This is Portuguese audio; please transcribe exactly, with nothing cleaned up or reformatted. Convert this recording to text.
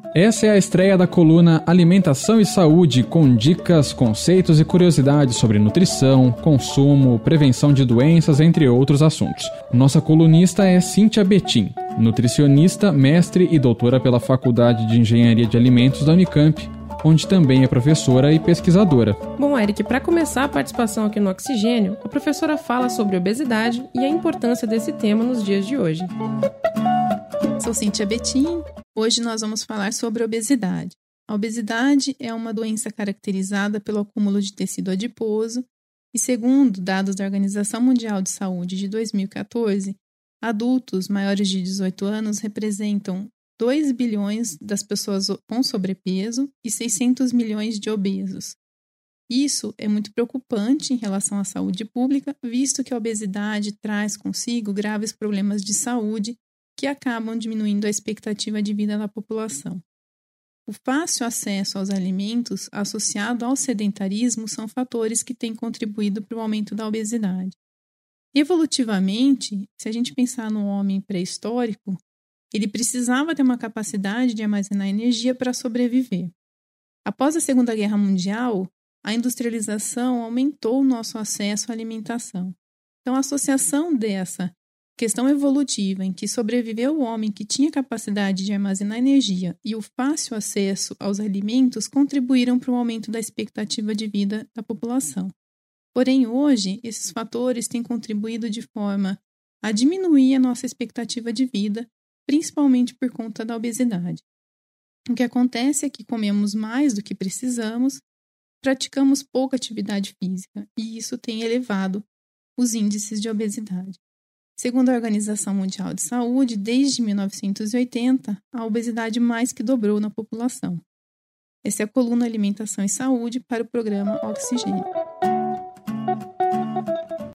Essa é a estreia da coluna Alimentação e Saúde, com dicas, conceitos e curiosidades sobre nutrição, consumo, prevenção de doenças, entre outros assuntos. Nossa colunista é Cíntia Betim, nutricionista, mestre e doutora pela Faculdade de Engenharia de Alimentos da Unicamp, onde também é professora e pesquisadora. Bom, Eric, para começar a participação aqui no Oxigênio, a professora fala sobre obesidade e a importância desse tema nos dias de hoje. Sou Cíntia Betim. Hoje nós vamos falar sobre obesidade. A obesidade é uma doença caracterizada pelo acúmulo de tecido adiposo e, segundo dados da Organização Mundial de Saúde de dois mil e catorze, adultos maiores de dezoito anos representam dois bilhões das pessoas com sobrepeso e seiscentos milhões de obesos. Isso é muito preocupante em relação à saúde pública, visto que a obesidade traz consigo graves problemas de saúde que acabam diminuindo a expectativa de vida da população. O fácil acesso aos alimentos associado ao sedentarismo são fatores que têm contribuído para o aumento da obesidade. Evolutivamente, se a gente pensar no homem pré-histórico, ele precisava ter uma capacidade de armazenar energia para sobreviver. Após a Segunda Guerra Mundial, a industrialização aumentou o nosso acesso à alimentação. Então, a associação dessa questão evolutiva em que sobreviveu o homem que tinha capacidade de armazenar energia e o fácil acesso aos alimentos contribuíram para o aumento da expectativa de vida da população. Porém, hoje, esses fatores têm contribuído de forma a diminuir a nossa expectativa de vida, principalmente por conta da obesidade. O que acontece é que comemos mais do que precisamos, praticamos pouca atividade física e isso tem elevado os índices de obesidade. Segundo a Organização Mundial de Saúde, desde mil novecentos e oitenta, a obesidade mais que dobrou na população. Essa é a coluna Alimentação e Saúde para o programa Oxigênio.